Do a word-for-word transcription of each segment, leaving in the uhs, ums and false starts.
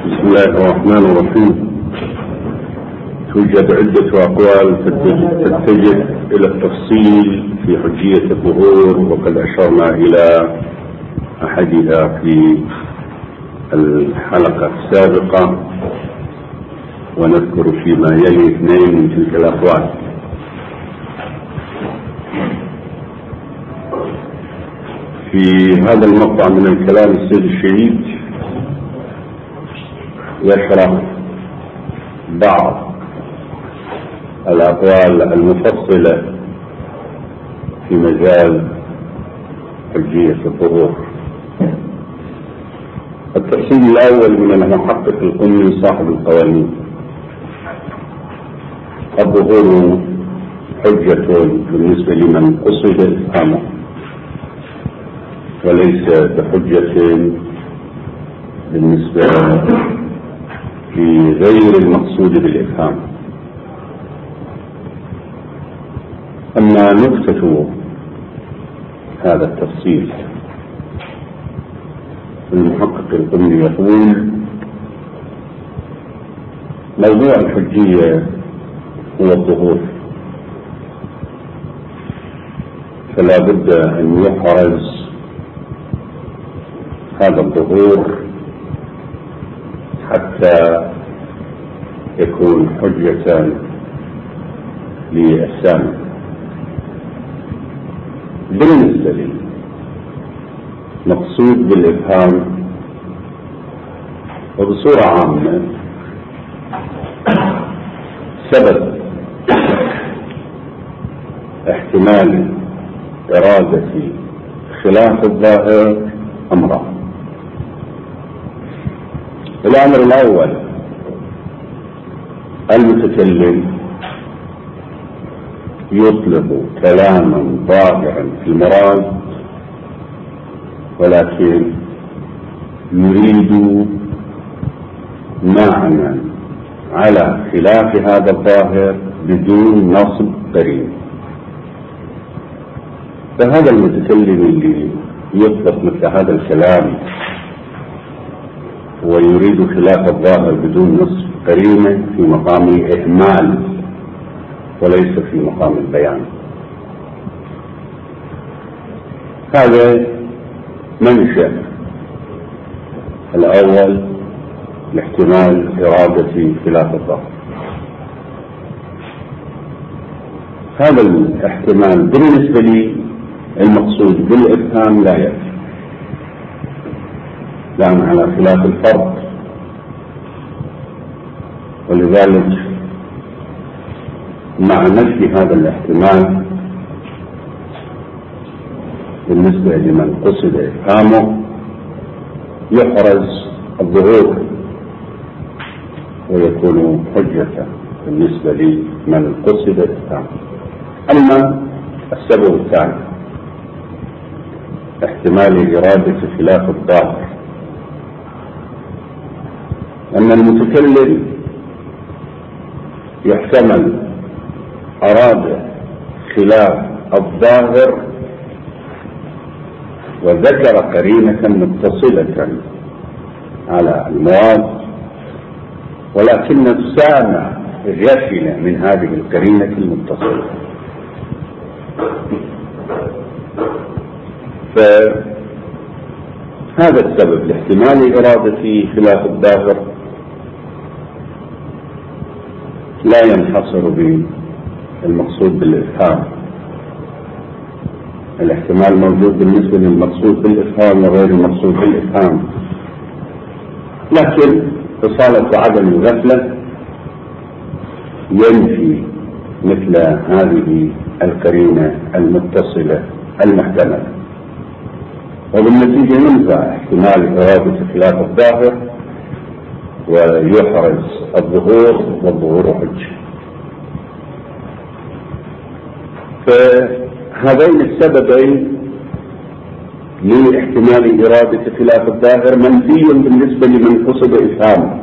بسم الله الرحمن الرحيم. توجد عدة أقوال تتجه إلى التفصيل في حجية الظهور، وقد أشرنا إلى أحدها في الحلقة السابقة، ونذكر فيما يلي اثنين من تلك الأقوال. في هذا المقطع من الكلام السيد الشهيد يشرح بعض الأقوال المفصلة في مجال حجية الظهور. التفصيل الأول من المحقق القمي صاحب القوانين: الظهور حجة بالنسبة لمن قصد إفهامه، وليس بحجة بالنسبة لغير المقصود بالإفهام. أما نكتة هذا التفصيل، المحقق القمي يقول: موضوع الحجية هو الظهور، فلا بد أن يحرز هذا الظهور حتى يكون حجة للسامع. بالنسبة لي مقصود بالإفهام وبصورة عامة سبب احتمال إرادة خلاف الظاهر أمران. الأمر الأول: المتكلم يطلب كلاما ظاهرا في المراد، ولكن يريد معنى على خلاف هذا الظاهر بدون نصب قرين. فهذا المتكلم اللي يطلق مثل هذا الكلام ويريد خلاف الظاهر بدون نصب قرينة في مقام الإهمال وليس في مقام البيان. هذا منشأ الأول لاحتمال إرادة خلاف الظاهر. هذا الاحتمال بالنسبة لي المقصود بالإفهام لا يكفي، لأن على خلاف الفرق، ولذلك مع نفي هذا الاحتمال بالنسبة لمن قصد إفهامه يحرز الظهور ويكون حجة بالنسبة لمن قصد إفهامه. أما السبب الثاني احتمال إرادة خلاف الظاهر، أن المتكلم يحتمل أراد خلاف الظاهر وذكر قرينة متصلة على المراد، ولكن السامع غفل من هذه القرينة المتصلة. فهذا السبب لاحتمال إرادة خلاف الظاهر لا ينحصر بالمقصود بالإفهام. الاحتمال موجود بالنسبة للمقصود بالإفهام وغير المقصود بالإفهام، لكن إصالة عدم الغفلة ينفي مثل هذه القرينة المتصلة المحتملة، وبالنتيجة ينفع احتمال إرادة خلاف الظاهر ويحرز الظهور، والظهور حجة. فهذين السببين لاحتمال إرادة خلاف الظاهر منفي بالنسبة لمن قصد إفهامه.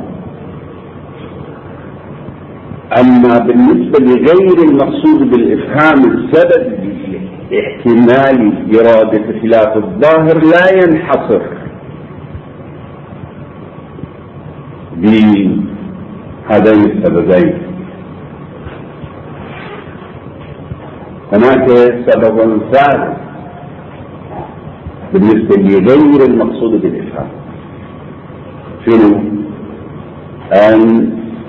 أما بالنسبة لغير المقصود بالإفهام السبب احتمال إرادة خلاف الظاهر لا ينحصر بهذين السببين. هناك سبب ثالث بالنسبة لغير المقصود بالإفهام، شنو؟ أن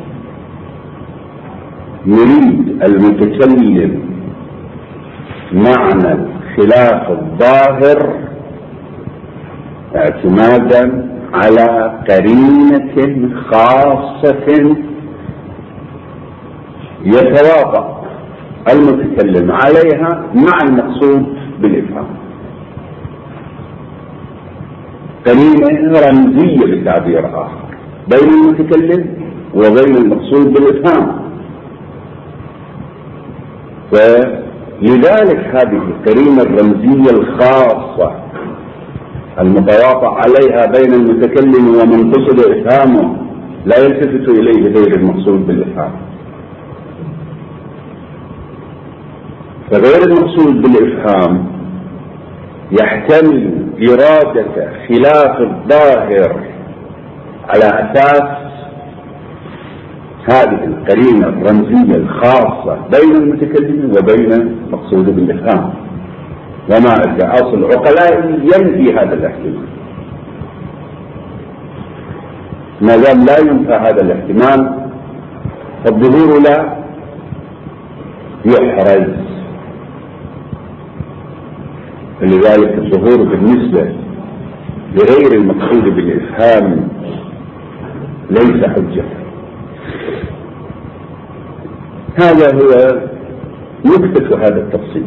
يريد المتكلم معنى خلاف الظاهر اعتمادا على قرينة خاصة يتواطأ المتكلم عليها مع المقصود بالإفهام، قرينة رمزية بتعبير آخر بين المتكلم وبين المقصود بالإفهام. فلذلك هذه القرينة الرمزية الخاصة المتواطأ عليها بين المتكلم ومن قصد إفهامه لا يلتفت إليه غير المقصود بالإفهام. فغير المقصود بالإفهام يحتمل إرادة خلاف الظاهر على أساس هذه القرينة الرمزية الخاصة بين المتكلم وبين المقصود بالإفهام، وما أصل العقلاء ينفي هذا الاحتمال. ما دام لا ينفى هذا الاحتمال فالظهور لا يحرز. لذلك الظهور بالنسبة لغير المقصود بالإفهام ليس حجة. هذا هو نكتة هذا التفصيل.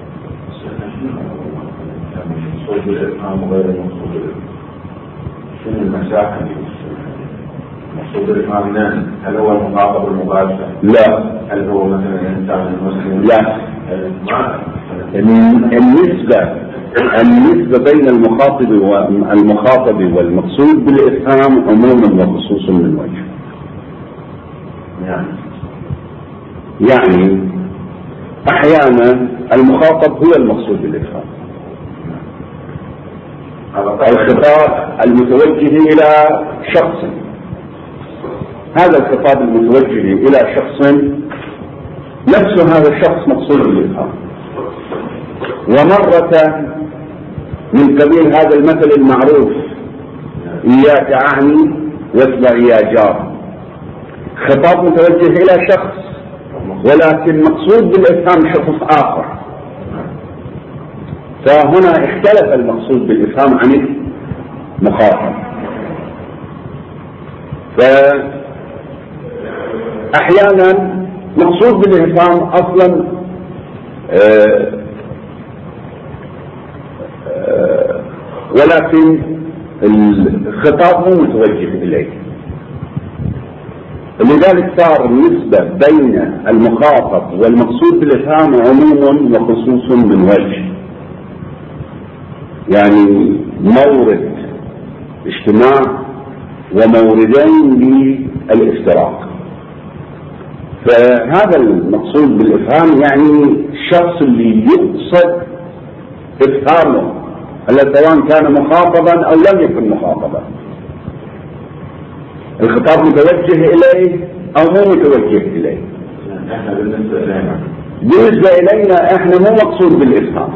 المقصود بالإفهام وغير المقصود بالإفهام، شنو المساحة اللي المقصود بالإفهام؟ نعم، هل هو المخاطب المباشر؟ لا. هل هو مثلا الإنسان المسلم؟ لا. النسبة النسبة بين المخاطب والمخاطب والمقصود بالإفهام عموما وخصوصا من وجه. نعم. يعني أحيانا المخاطب هو المقصود بالإفهام، الخطاب المتوجه إلى شخص، هذا الخطاب المتوجه إلى شخص نفس هذا الشخص مقصود بالإفهام. ومرة من قبيل هذا المثل المعروف إياك أعني واسمع يا جار، خطاب متوجه إلى شخص ولكن مقصود بالإفهام شخص آخر، فهنا اختلف المقصود بالإفهام عن المخاطب. فأحيانا مقصود بالإفهام أصلا آآ آآ ولكن الخطاب مو متوجه إليه، لذلك صار النسبة بين المخاطب والمقصود بالإفهام عموما وخصوصا من وجه، يعني مورد اجتماع وموردين للافتراق. فهذا المقصود بالإفهام يعني الشخص اللي يقصد إفهامه، هل سواء كان مخاطبا أو لم يكن مخاطبا، الخطاب متوجه إليه أو مو متوجه إليه. احنا بالنسبة إلينا بالنسبة إلينا احنا مو مقصود بالإفهام.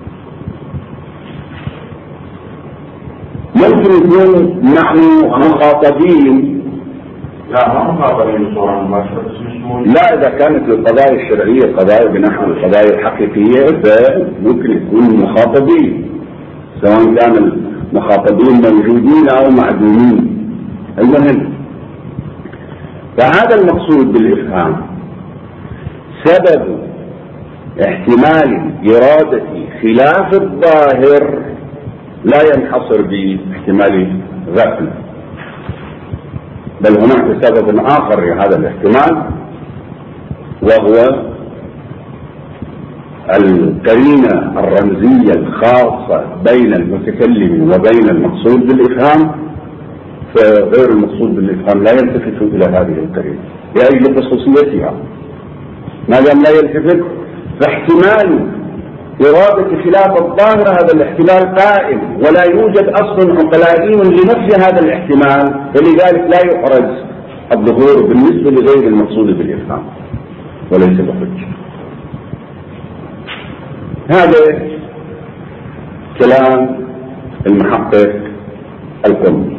ممكن يكون نحن مخاطبين، لا ما مخاطبين بصورة مباشرة، بس مش موجود. لا إذا كانت القضايا الشرعية قضايا بنحو القضايا الحقيقية فممكن يكون مخاطبين، سواء كان المخاطبين موجودين أو معدومين. المهم فهذا المقصود بالإفهام سبب احتمال إرادة خلاف الظاهر لا ينحصر باحتمال غفل، بل هناك سبب آخر لهذا الاحتمال، وهو القرينة الرمزية الخاصة بين المتكلم وبين المقصود بالإفهام. فغير المقصود بالإفهام لا يلتفت إلى هذه القرينة لأجل خصوصيتها. ما دام لا يلتفت فاحتمال إرادة خلاف الظاهر هذا الاحتمال قائم، ولا يوجد أصل عقلائي لنفي هذا الاحتمال، فلذلك لا يحرز الظهور بالنسبة لغير المقصود بالإفهام وليس بحجة. هذا كلام المحقق القمي.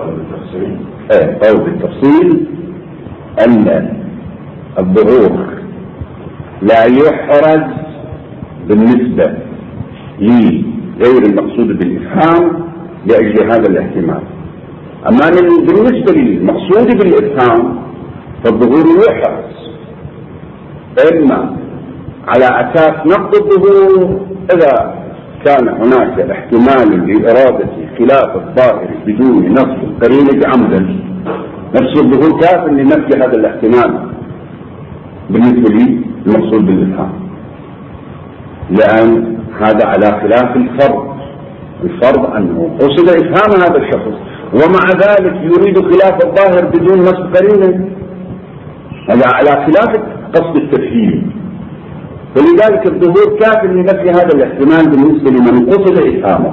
أو بالتفصيل أن الظهور لا يحرز بالنسبة لغير المقصود بالإفهام لأجل هذا الاحتمال. أما بالنسبة للمقصود بالإفهام فالظهور يحرز إما على أساس نقض الظهور إذا كان هناك احتمال لإرادة خلاف الظاهر بدون نص قرينة عمدا، نفس الظهور كاف لنفي هذا الاحتمال بالنسبة للمقصود بالإفهام، لأن هذا على خلاف الفرض. الفرض أنه قصد إفهام هذا الشخص ومع ذلك يريد خلاف الظاهر بدون نص قرينة، هذا على خلاف قصد التفهيم. فلذلك الظهور كاف لنفي هذا الاحتمال بالنسبة لمن قصد إفهامه.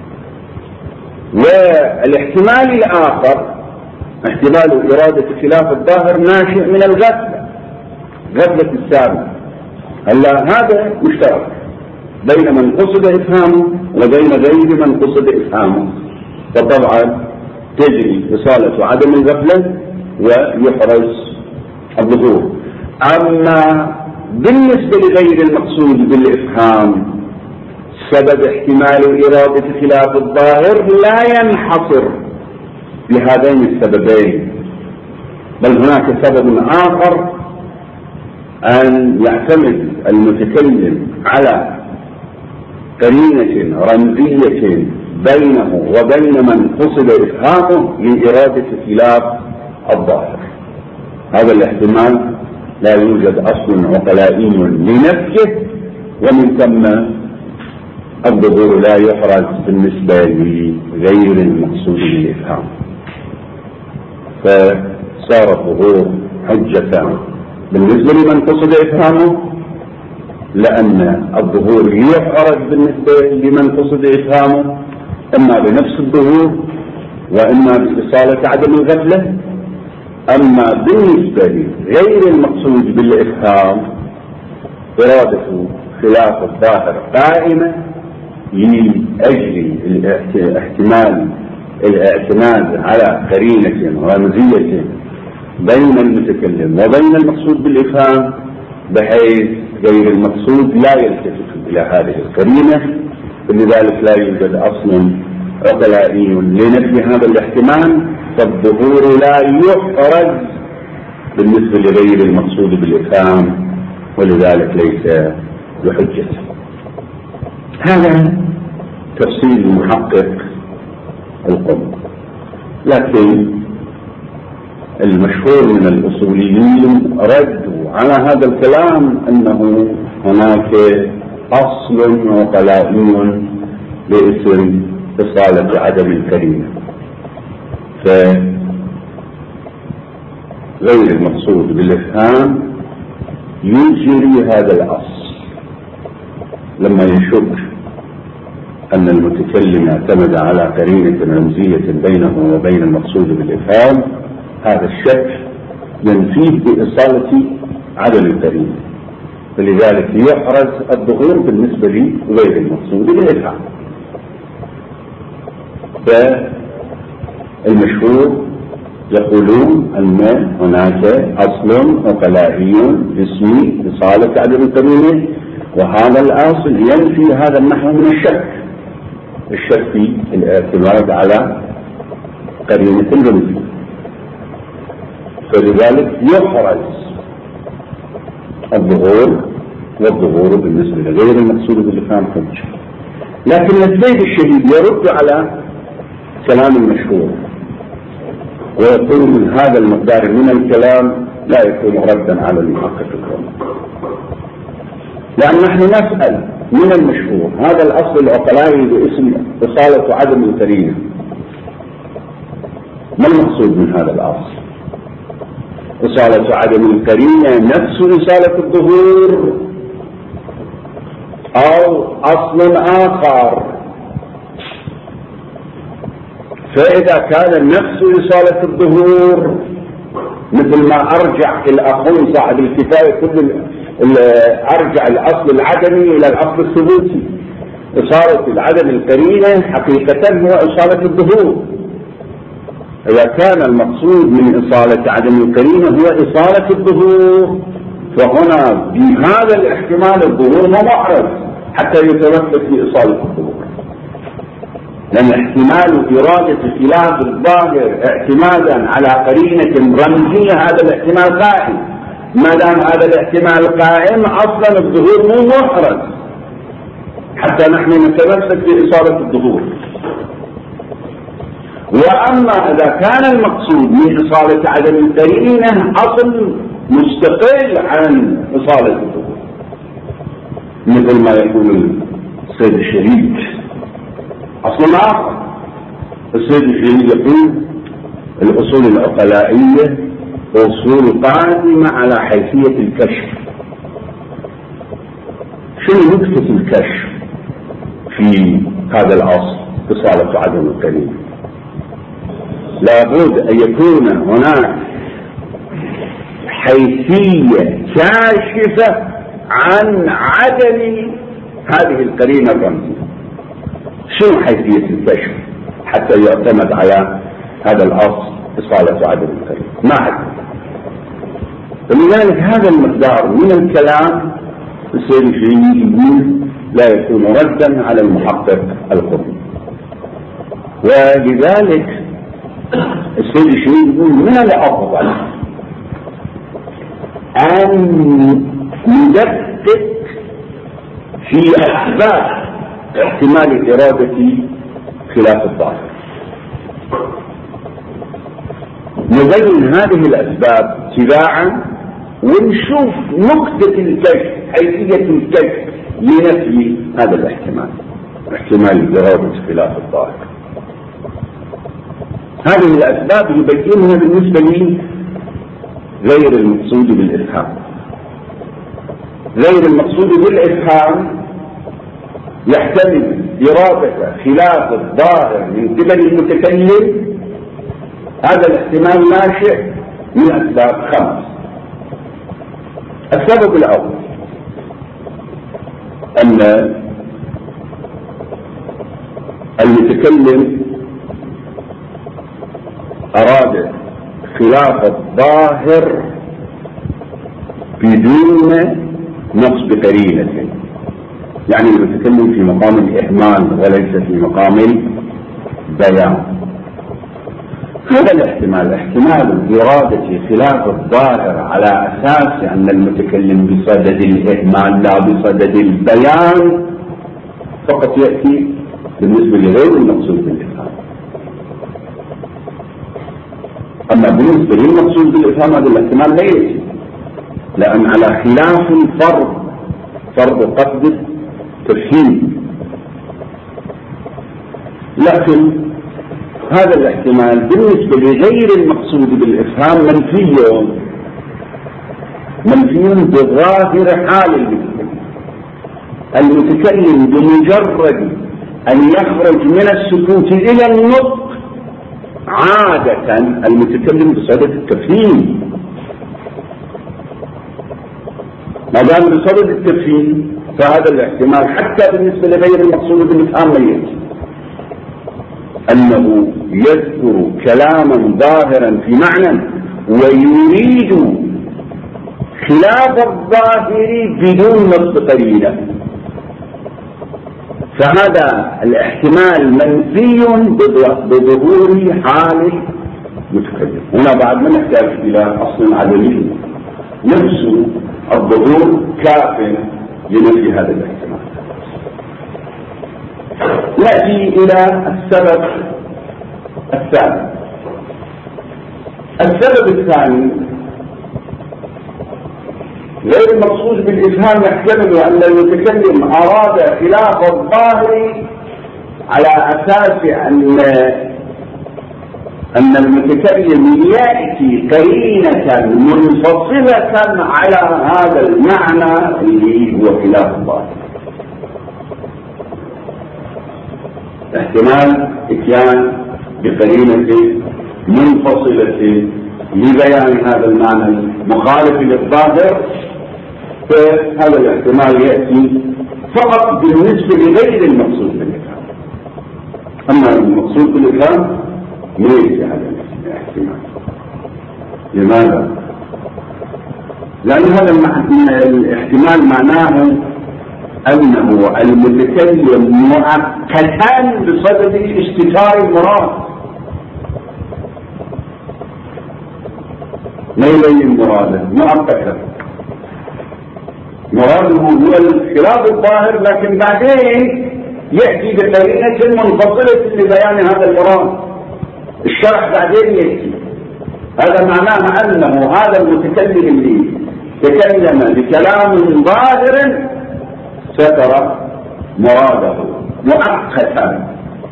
والاحتمال الآخر احتمال إرادة خلاف الظاهر ناشئ من الغفلة، غفلة السابق. هلا هذا مشترك بين من قصد إفهامه وبين غير من قصد إفهامه، فطبعا تجري إصالة عدم الغفلة ويحرز الظهور. أما بالنسبة لغير المقصود بالإفهام سبب احتمال إرادة خلاف الظاهر لا ينحصر بهذين السببين، بل هناك سبب آخر أن يعتمد المتكلم على قرينة رمزية بينه وبين من قصد إفهامه لإرادة خلاف الظاهر. هذا الاحتمال لا يوجد أصل عقلائي لنفسه، ومن ثم الظهور لا يحرز بالنسبة لغير المقصود بالإفهام، فصار الظهور حجة بالنسبة لمن قصد إفهامه، لأن الظهور يحرز بالنسبة لمن قصد إفهامه إما بنفس الظهور وإما بإصالة عدم الغفلة. أما بالنسبة لغير المقصود بالإفهام إرادة خلاف الظاهر قائمة لأجل الاحتمال الاعتماد على قرينة رمزية بين المتكلم وبين المقصود بالإفهام، بحيث غير المقصود لا يلتفت إلى هذه القرينة، لذلك لا يوجد أصل عقلائي لنفي هذا الاحتمال، فالظهور لا يحرز بالنسبة لغير المقصود بالإفهام، ولذلك ليس بحجة. هذا تفصيل المحقق القمي. لكن المشهور من الأصوليين ردوا على هذا الكلام أنه هناك أصل عقلائي باسم إصالة عدم القرينة، فغير المقصود بالإفهام يجري هذا الأصل لما يشك أن المتكلم اعتمد على قرينة رمزية بينه وبين المقصود بالإفهام. هذا الشك ينفيه بإصالة عدم القرينة، فلذلك يحرز الظهور بالنسبة لغير المقصود بالإفهام. فالمشهور يقولون أن هناك أصل عقلائي اسمه إصالة عدم القرينة، وهذا الأصل ينفي هذا النحو من الشك، الشك في الاعتماد على قرينة رمزية، فلذلك يحرز الظهور، والظهور بالنسبة لغير المقصود بالإفهام حجة. لكن السيد الشهيد يرد على كلام المشهور ويقول من هذا المقدار من الكلام لا يكون ردا على المحقق القمي، لأن نحن نسأل من المشهور هذا الأصل العقلائي باسم إصالة عدم القرينة، ما المقصود من هذا الأصل؟ إصالة عدم القرينة نفس إصالة الظهور أو أصل آخر. فإذا كان نفس إصالة الظهور مثل ما أرجع الأخون صاحب الكفاية كل أرجع الأصل العدمي إلى الأصل الثبوتي. إصالة العدم القرينة حقيقة هو إصالة الظهور. إذا كان المقصود من إصالة عدم القرينة هو إصالة الظهور، فهنا بهذا الاحتمال الظهور محرز حتى يتمثل في إصالة الظهور، لأن احتمال إرادة خلاف الظاهر اعتمادا على قرينة رمزية هذا الاحتمال قائم. ما دام هذا الاحتمال قائم أصلا الظهور مو محرز حتى نحن نتمسك بإصالة الظهور. وأما إذا كان المقصود من إصالة عدم القرينة أصل مستقل عن إصالة الظهور، مثل ما يقول السيد الشهيد أصل آخر. السيد الشهيد يقول الأصول العقلائية أصول قائمة على حيثية الكشف. شنو نكتة الكشف في هذا الأصل إصالة عدم القرينة؟ لابد أن يكون هناك حيثية كاشفة عن عدم هذه القرينة الرمزية. شنو حيثية الكشف حتى يعتمد على هذا الأصل إصالة عدم القرينة؟ ما أعرف. ولذلك هذا المقدار من الكلام السيد الشهيد يقول لا يكون ردا على المحقق القرني. ولذلك السيد الشهيد يقول من الأفضل أن ندقق في أسباب احتمال إرادة خلاف الظاهر، نبين هذه الأسباب تباعا ونشوف نقطة الكشف حيثية الكشف لنفي هذا الاحتمال، احتمال إرادة خلاف الظاهر. هذه الأسباب يبينها بالنسبة لي غير المقصود بالإفهام. غير المقصود بالإفهام يحتمل إرادة خلاف الظاهر من قبل المتكلم. هذا الاحتمال ناشئ من أسباب خمس. السبب الأول أن المتكلم أراد خلاف الظاهر بدون نص بقرينة، يعني المتكلم في مقام الإهمال وليس في مقام البيان. هذا الاحتمال احتمال إرادة خلاف الظاهر على أساس أن المتكلم بصدد الإهمال لا بصدد البيان فقط يأتي بالنسبة لغير المقصود بالإفهام. أما بالنسبة للمقصود بالإفهام هذا الاحتمال لا يأتي، لأن على خلاف الفرض فرض قصد تفهيم. لكن هذا الاحتمال بالنسبة لغير المقصود بالإفهام منفي منفي بظاهر حال المتكلم. المتكلم بمجرد أن يخرج من السكوت إلى النطق عادة المتكلم بصدد التفهيم. ما دام بصدد التفهيم فهذا الاحتمال حتى بالنسبة لغير المقصود بالإفهام لا يأتي. أنه يذكر كلاما ظاهرا في معنى ويريد خلاف الظاهر بدون نص قرينة، فهذا الاحتمال منفي بظهور حال المتكلم. هنا بعد ما نحتاج إلى أصل عدمي نفس الظهور كاف لنفي هذا الاحتمال. نأتي إلى السبب الثاني. السبب الثاني غير المقصود بالإفهام يحتمل أن المتكلم أراد خلاف الظاهر على أساس أن أن المتكلم يأتي قرينة منفصلة على هذا المعنى اللي هو خلاف الظاهر. احتمال اتيان بقرينة منفصلة لبيان هذا المعنى المخالف للظاهر، فهذا الاحتمال يأتي فقط بالنسبة لغير المقصود بالإفهام. أما المقصود بالإفهام ما يأتي هذا الاحتمال. لماذا؟ لأن هذا الاحتمال معناه أنه المتكلم مؤقتا بصدد استتار المراد، ما يبين مراده مؤقتا، مراده هو الخلاف الظاهر، لكن بعدين يأتي بقرينة منفصلة لبيان هذا المراد. الشرح بعدين يأتي. هذا معناه أنه هذا المتكلم اللي تكلم بكلام ظاهر ستر مراده مؤقتا.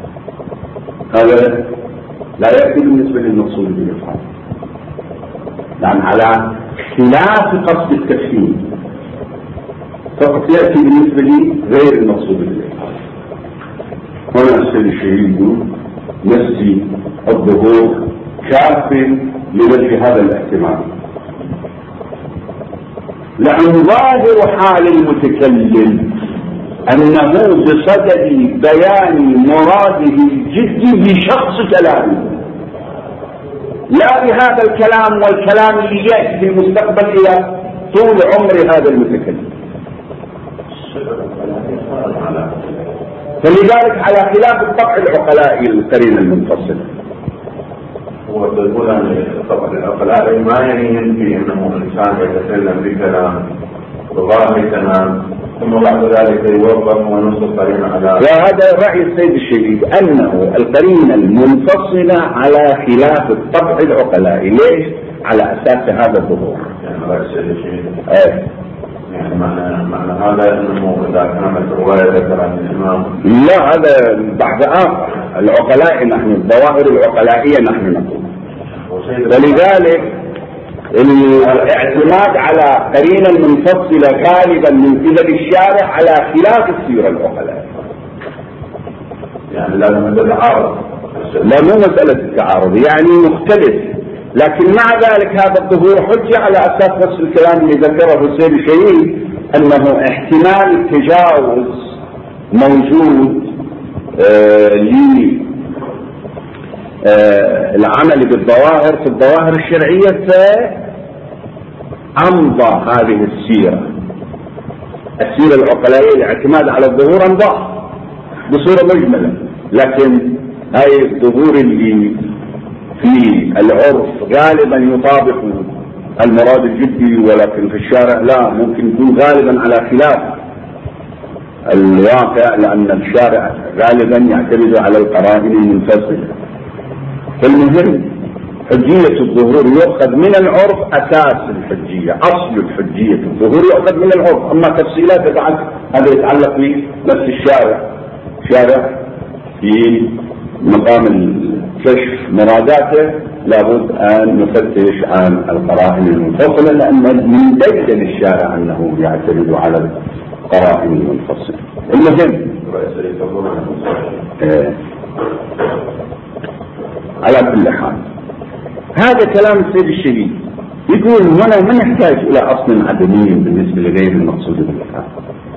هذا لا يأتي بالنسبة للمقصود بالإفهام، يعني على خلاف قصد التفهيم، فقط يأتي بالنسبة لي غير المقصود بالإفهام. هنا السيد الشهيد يقول نفسي الظهور كاف لوجه هذا الاحتمال، لأن ظاهر حال المتكلم أنه بصدد بيان مراده الجدي بشخص كلامه، لا بهذا الكلام والكلام اللي يأتي في المستقبل إلى طول عمر هذا المتكلم. فلذلك على خلاف الطبع العقلائي القرين المنفصل. هو تقول أن الطبع العقلائي ما يعني ينفي أنه الإنسان يتكلم بكلام بظاهر كلام ثم بعد ذلك يوظف ونص قرين على. وهذا رأي السيد الشهيد أنه القرينة المنفصلة على خلاف الطبع العقلائي. ليش؟ على أساس هذا الظهور. يعني رأي السيد الشهيد. ايه. يعني معنى معنى هذا أنه إذا كانت الرواية ذكر عن الإمام. لا، هذا بعد آخر. العقلاء نحن، الظواهر العقلائية نحن نقول. ولذلك الاعتماد على قرينة منفصلة غالبا من قبل الشارع على خلاف السيرة العقلائية. يعني لازم تتعارض. لا، مو مسألة التعارض، يعني مختلف، لكن مع ذلك هذا الظهور حجة على أساس نفس الكلام اللي ذكره السيد الشهيد، أنه احتمال التجاوز موجود آه لي آه العمل بالظواهر في الظواهر الشرعية، فأمضى هذه السيرة السيرة العقلائية الاعتماد على الظهور أمضى بصورة مجملة، لكن هاي الظهور اللي في العرف غالبا يطابق المراد الجدي، ولكن في الشارع لا، ممكن يكون غالبا على خلاف الواقع، لأن الشارع غالبا يعتمد على القرائن المنفصلة. فالمهم حجية الظهور يؤخذ من العرف أساس الحجية، أصل الحجية الظهور يؤخذ من العرف، أما تفصيلات بعد هذا يتعلق بنفس الشارع. شارع في مقام الكشف مراداته لابد أن نفتش عن القرائن المنفصلة، لأن من دليل الشارع أنه يعتمد على القرائن المنفصلة. المهم آه. على كل حال هذا كلام السيد الشهيد، يقول هنا ما نحتاج إلى أصل عدمي بالنسبة لغير المقصود بالإفهام،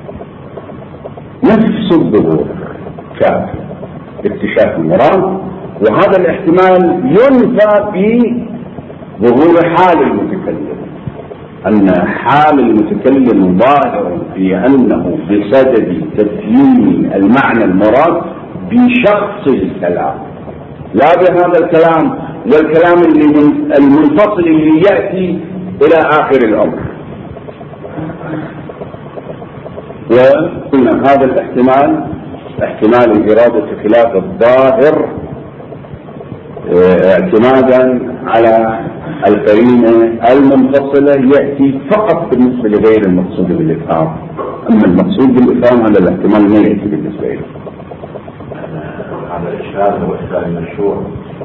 نفس الظهور كافي اكتشاف المراد، وهذا الاحتمال ينفى بظهور حال المتكلم، أن حال المتكلم ظاهر في أنه بصدد تبيين المعنى المراد بشخص الكلام، لا بهذا الكلام والكلام المنفصل اللي يأتي إلى آخر الأمر. وقلنا هذا الاحتمال احتمال الإرادة خلاف الظاهر اعتمادا على القرينة المنفصلة يأتي فقط بالنسبة لغير المقصود بالإفهام، أما المقصود بالإفهام هذا الاحتمال ما يأتي بالنسبة له. هذا الإشكال هو إشكال المشروع،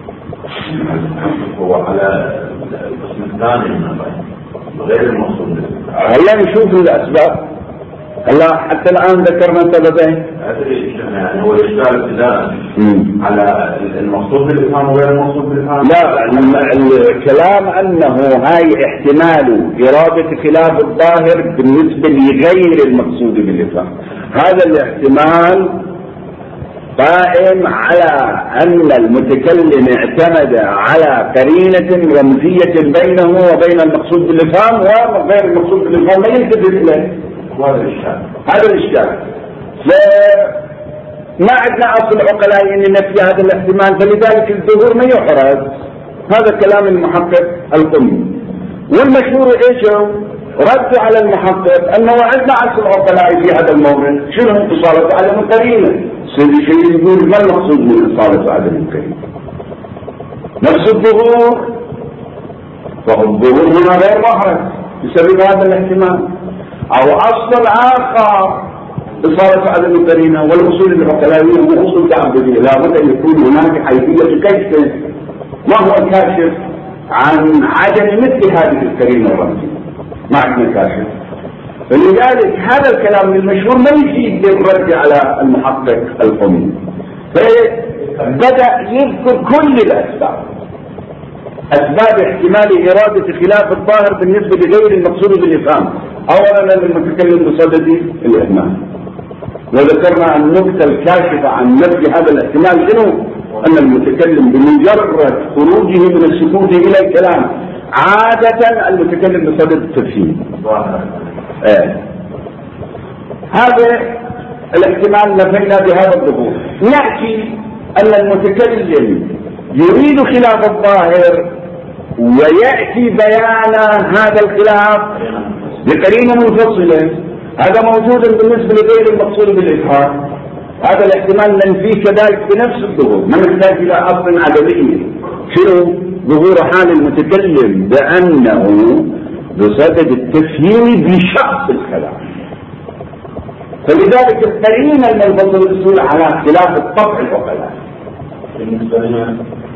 هو على القسم الثاني من غير المقصود بالإفهام. هلا نشوف الأسباب الله حتى الآن ذكرنا سببين. يعني هو الإشكال ابتداء على المقصود بالإفهام وغير المقصود بالإفهام. لا، الكلام أنه هاي احتمال إرادة خلاف الظاهر بالنسبة لغير المقصود بالإفهام، هذا الاحتمال قائم على أن المتكلم اعتمد على قرينة رمزية بينه وبين المقصود بالإفهام، وغير المقصود بالإفهام ما يلتفت إليه. هذا الإشكال. هذا الإشكال. ما عندنا أصل عقلاء أن نفي هذا الاحتمال، فلذلك الظهور ما يحرز. هذا كلام المحقق القمي. والمشهور إيش رد على المحقق أنه عندنا أصل عقلاء في هذا المورد. شنو إصالة عدم القرينة؟ سيدي شيء يقول ما المقصود من إصالة عدم القرينة؟ نفس الظهور، فهو الظهور هنا غير محرز بسبب هذا الاحتمال، أو أصل آخر إصالة عدم القرينة. والأصول العقلائية هو أصول تعبدية، لابد أن يكون هناك حيثية كشف. ما هو الكاشف عن عدم مثل هذه القرينة الرمزية؟ ما عندنا كاشف. فلذلك هذا الكلام المشهور ما يفيد للرد على المحقق القمي، فبدأ يذكر كل الأسباب، أسباب احتمال إرادة خلاف الظاهر بالنسبة لغير المقصود بالإفهام. أولا المتكلم بصدد الإهمال، وذكرنا النقطة الكاشفة عن نفي هذا الاحتمال شنو؟ أن المتكلم بمجرد خروجه من السكوت إلى الكلام، عادة المتكلم بصدد التفهيم. آه. هذا الاحتمال نفينا بهذا الظهور. نأتي أن المتكلم يريد خلاف الظاهر ويأتي بيان هذا الخلاف بقرينة منفصلة، هذا موجود بالنسبة لغير المقصود بالإفهام. هذا الاحتمال ننفيه كذلك بنفس الظهور، ما نحتاج إلى أصل عدمي. شنو؟ ظهور حال المتكلم بأنه بصدد التفهيم بشخص الكلام. فلذلك القرينة المنفصلة تدل على اختلاف الطبع العقلاء. بالنسبة لنا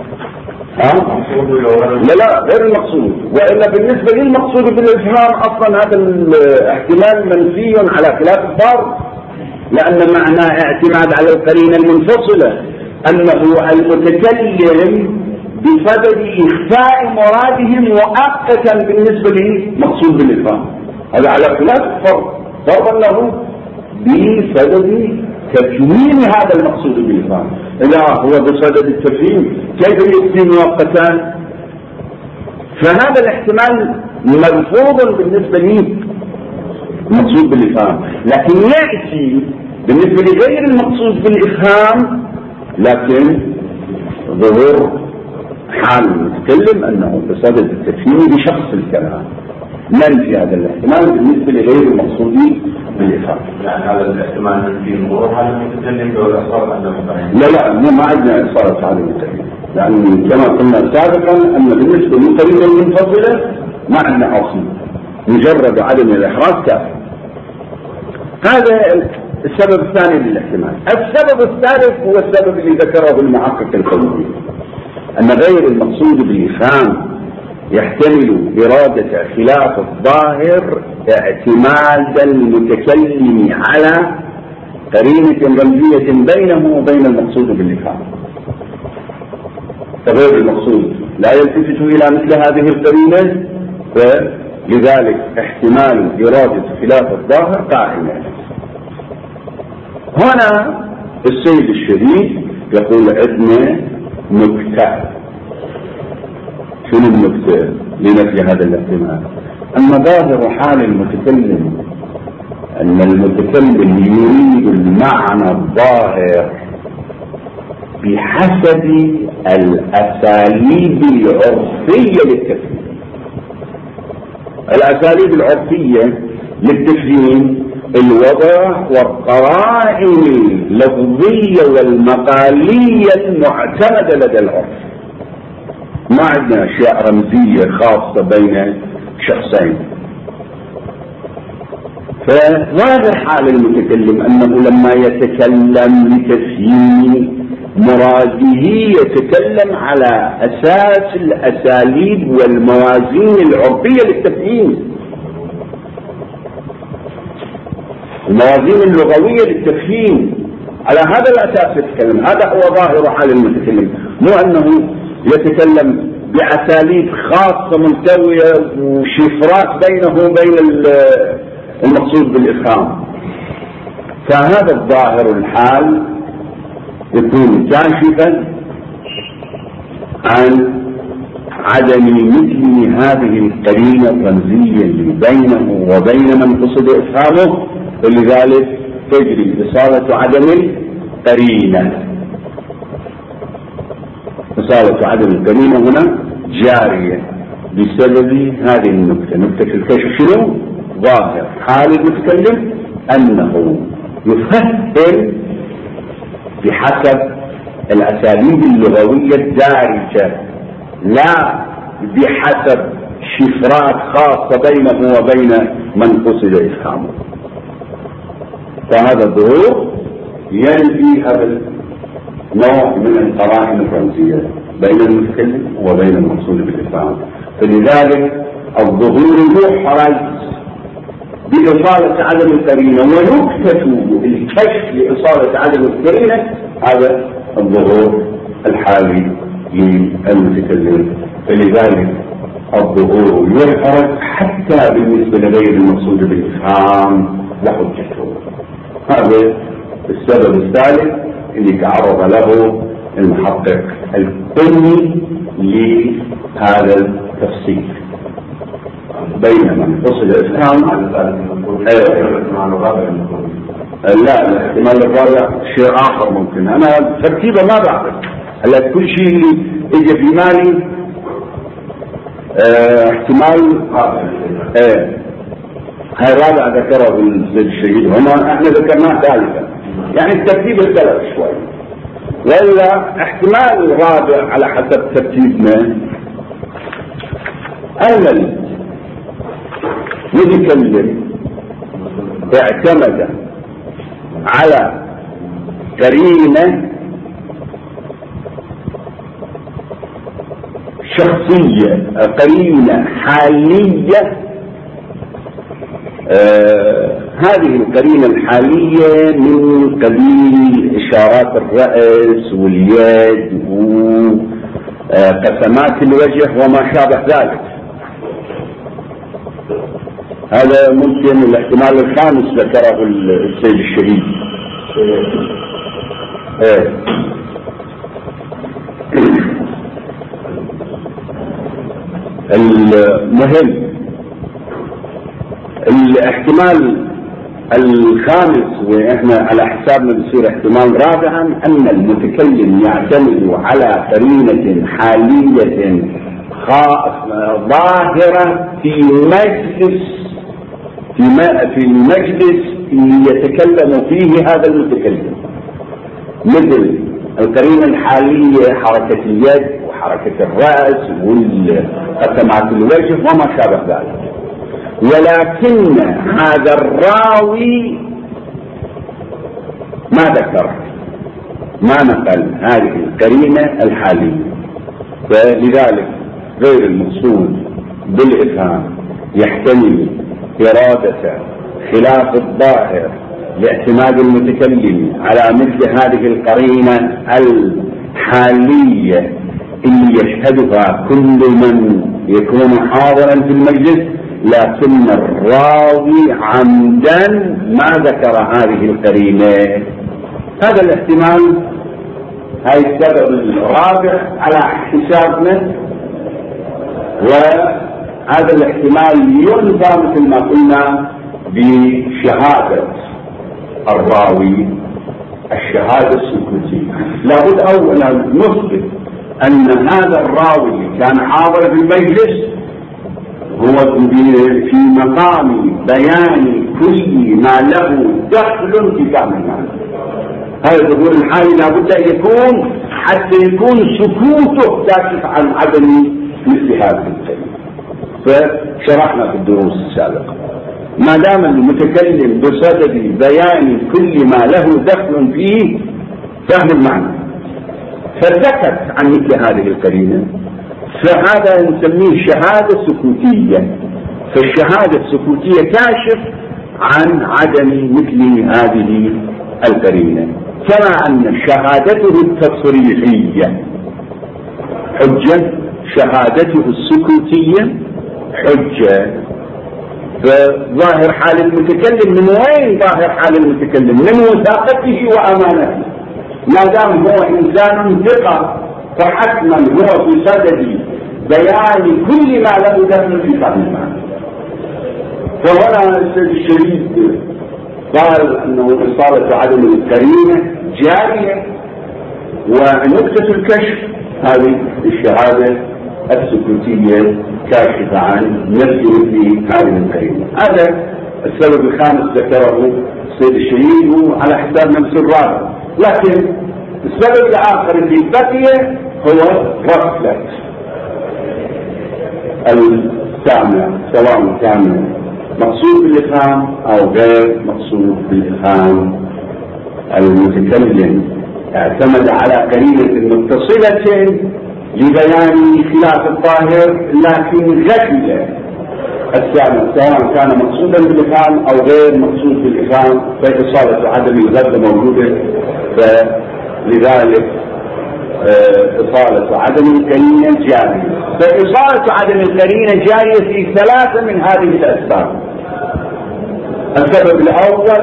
لا لا غير المقصود، وإلا بالنسبة للمقصود بالإفهام أصلا هذا الاحتمال منفي على خلاف الظاهر، لأن معنى اعتماد على القرينة المنفصلة أنه المتكلم بسبب إخفاء مراده مؤقتا بالنسبة للمقصود بالإفهام، هذا على خلاف الفرق، فرضا له بسبب تكوين هذا المقصود بالإفهام. إذا هو بصدد التفهيم كيف يكفي مؤقتا؟ فهذا الاحتمال مرفوض بالنسبة لي المقصود بالإفهام، لكن يأتي بالنسبة لغير المقصود بالإفهام لكن ظهور حال المتكلم أنه بصدد التفهيم بشخص الكلام، ننفي هذا الاحتمال بالنسبة لغير المقصود بالإفهام. يعني هذا الاحتمال ننفي ظهور حال المتكلم بالإصرار عند المتكلم. لا لا ما عندنا إصرار حال المتكلم، لأن كما قلنا سابقا أن بالنسبة للقرينة المنفصلة ما عندنا أصل، مجرد عدم الإحراز كافي. هذا السبب الثاني للاحتمال. السبب الثالث هو السبب اللي ذكره المحقق القومي، أن غير المقصود بالإفهام يحتمل إرادة خلاف الظاهر اعتماد المتكلم على قرينة رمزية بينه وبين المقصود بالإفهام. فغير المقصود لا يلتفت إلى مثل هذه القرينة، فلذلك احتمال إرادة خلاف الظاهر قائم. هنا السيد الشريف يقول عندنا نكتة. شنو النكتة لنفي هذا الاحتمال؟ أن ظاهر حال المتكلم أن المتكلم يريد المعنى الظاهر بحسب الأساليب العرفية للتفهيم. الأساليب العرفية للتفهيم الوضع والقرائن اللفظية والمقالية المعتمدة لدى العرف. ما عندنا أشياء رمزية خاصة بين شخصين. فظاهر حال المتكلم أنه لما يتكلم لتفهيم مراده يتكلم على أساس الأساليب والموازين العرفية للتفهيم. الموازين اللغوية للتفهيم، على هذا الأساس يتكلم. هذا هو ظاهر حال المتكلم، مو أنه يتكلم بأساليب خاصة ملتوية وشفرات بينه وبين المقصود بالإفهام. فهذا الظاهر الحال يكون كاشفا عن عدم مثل هذه القرينة الرمزية اللي بينه وبين من قصد إفهامه، ولذلك تجري إصالة عدم القرينة. إصالة عدم القرينة هنا جارية بسبب هذه النكتة. نكتة الكشف شنو؟ ظاهر حال المتكلم أنه يفهم بحسب الأساليب اللغوية الدارجة، لا بحسب شفرات خاصة بينه وبين من قصد إفهامه. فهذا الظهور ينفي هذا النوع من القرائن الرمزية بين المتكلم وبين المقصود بالإفهام. فلذلك الظهور يحرز بإصالة عدم القرينة، ونكتة الكشف لإصالة عدم القرينة هذا الظهور الحالي للمتكلم. فلذلك الظهور يحرز حتى بالنسبة لغير المقصود بالإفهام لحجته. هذا السبب الثالث اللي تعرض له المحقق القني لهذا التفصيل بين من قصد الإفهام. لا، الاحتمال الرابع شيء آخر ممكن، أنا ترتيبه ما بعرف. هلا كل شيء اللي اجى في مالي اه احتمال ايه هاي رابع ذكره السيد الشهيد، هنا احنا ذكرناه ثالثا، يعني الترتيب اختلف شوي، ولا احتمال رابع على حسب ترتيبنا أن المتكلم اعتمد على قرينة شخصية، قرينة حالية. آه هذه القرينة الحالية من قبيل إشارات الرأس واليد وقسمات الوجه وما شابه ذلك. هذا ممكن الاحتمال الخامس ذكره السيد الشهيد. ايه المهم الاحتمال الخامس، واحنا على حسابنا بصير احتمال رابعا، ان المتكلم يعتمد على قرينة حالية ظاهرة في مجلس في المجلس اللي يتكلم فيه هذا المتكلم، مثل القرينة الحالية حركة اليد وحركة الرأس وقسمات الوجه وما شابه ذلك. ولكن هذا الراوي ما ذكر، ما نقل هذه القرينة الحالية، فلذلك غير المقصود بالإفهام يحتمل إرادة خلاف الظاهر لاعتماد المتكلم على مثل هذه القرينة الحالية اللي يشهدها كل من يكون حاضرا في المجلس، لكن الراوي عمدا ما ذكر هذه القرينة. هذا الاحتمال، هاي السبب الرابع على حسابنا، وهذا الاحتمال ينفى مثل ما قلنا بشهادة الراوي، الشهادة السكوتية. لابد أولا نثبت أن هذا الراوي كان حاضر في المجلس هو في مقام بيان كل ما له دخل في فهم المعنى. هذا الظهور الحالي لابد أن يكون حتى يكون سكوته كاشف عن عدم مثل هذه الكلمة. فشرحنا في الدروس السابقة ما دام المتكلم بصدد بيان كل ما له دخل فيه فهم المعنى فسكت عن مثل هذه القرينة، فهذا نسميه شهادة سكوتية. فالشهادة السكوتية كاشف عن عدم مثل هذه القرينة، كما أن شهادته التصريحية حجة، شهادته السكوتية حجة. فظاهر حال المتكلم، من وين ظاهر حال المتكلم؟ من وثاقته وأمانته. ما دام هو إنسان ثقة فحتما هو في صدد بيان كل ما له دخل في فهم المعنى. فهنا السيد الشريف قال أنه إصالة عدم القرينة جارية، ونقطة الكشف هذه الشهادة السكوتية كاشفة عن نفس مثل هذه القرينة. هذا السبب الخامس ذكره السيد الشريف على حساب نفس الرابع. لكن السبب الآخر اللي بقي هو غفلة السامع، سواء كان مقصود بالإفهام أو غير مقصود بالإفهام. المتكلم اعتمد على قرينة متصلة لبيان خلاف الظاهر، لكن غفل السامع سواء كان مقصودا بالإفهام أو غير مقصود بالإفهام، فإصالة عدم الغفلة موجودة. فلذلك إصالة عدم القرينة جارية. فإصالة عدم القرينة جارية في ثلاثة من هذه الأسباب. السبب الأول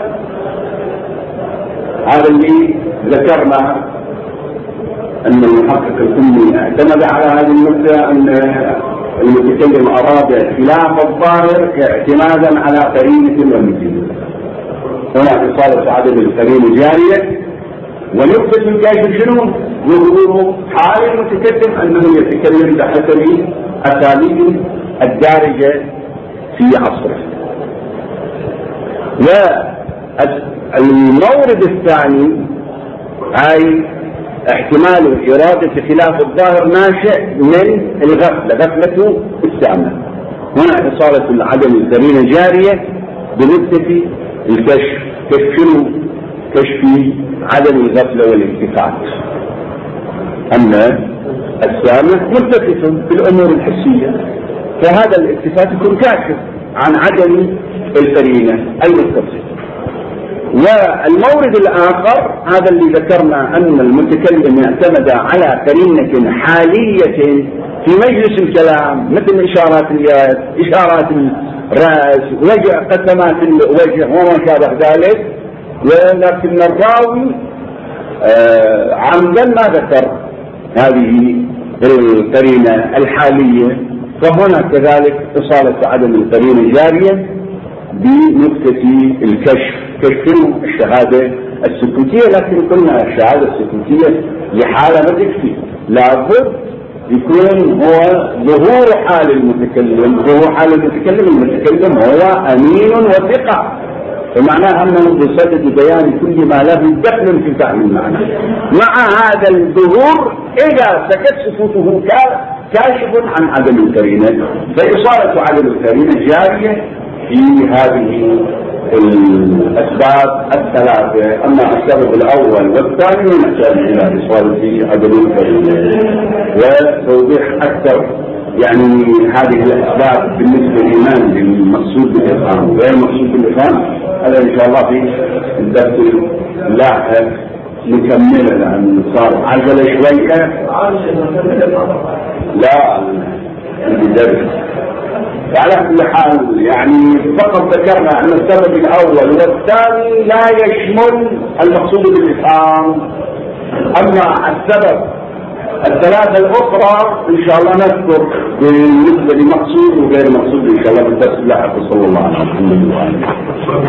هذا اللي ذكرنا، أن المحقق الكلي اعتمد على هذه النقطة، أن المتكلم أراد خلاف الظاهر اعتمادا على قرينة ومثيل. هنا إصالة عدم القرينة جارية. ونقطة الكاشف شنو؟ ظهور حال المتكلم أنه يتكلم بحسب أساليب الدارجة في عصره. والمورد الثاني أي احتمال إرادة خلاف الظاهر ناشئ من الغفلة، غفلة السامع. هنا إصالة العدم القرينة جارية بنقطة الكشف. كشف كشف عدم الغفلة والالتفات، أن السامع ملتفت بالأمور الحسية، فهذا الالتفات يكون كاشف عن عدم القرينة المتصلة. والمورد الآخر هذا اللي ذكرنا، أن المتكلم يعتمد على قرينة حالية في مجلس الكلام، مثل إشارات اليد، إشارات الرأس، وجه قسمات الوجه وما شابه ذلك. ولكن الراوي آه عمدا ما ذكر هذه القرينة الحالية، فهنا كذلك إصالة عدم القرينة جارية بنقطة الكشف، كشف الشهادة السكوتية. لكن قلنا الشهادة السكوتية لحالة ما تكفي، لابد يكون هو ظهور حال المتكلم. ظهور حال المتكلم، المتكلم هو أمين وثقة، ومعناها أنه بصدد بيان كل ما له دخل في فهم المعنى. مع هذا الظهور إذا سكت سكوته كاشف عن عدم القرينة، فإصالة عدم القرينة جارية في هذه الأسباب الثلاثة. أما السبب الأول والثاني نحتاج إلى إصالة عدم القرينة وتوضيح أكثر يعني هذه الأسباب بالنسبة لمن للمقصود بالإفهام غير المقصود بالإفهام. هذا إن شاء الله في الدرس اللاحق نكمل، لأن صار عجلة شوية. لا الدرس على كل حال يعني فقط ذكرنا أن السبب الأول والثاني لا يشمل المقصود بالإفهام. أما السبب الثلاثة الأخرى إن شاء الله نذكر بالنسبة لمقصود وغير مقصود إن شاء الله بالدرس اللاحق. صلى الله عليه وسلم.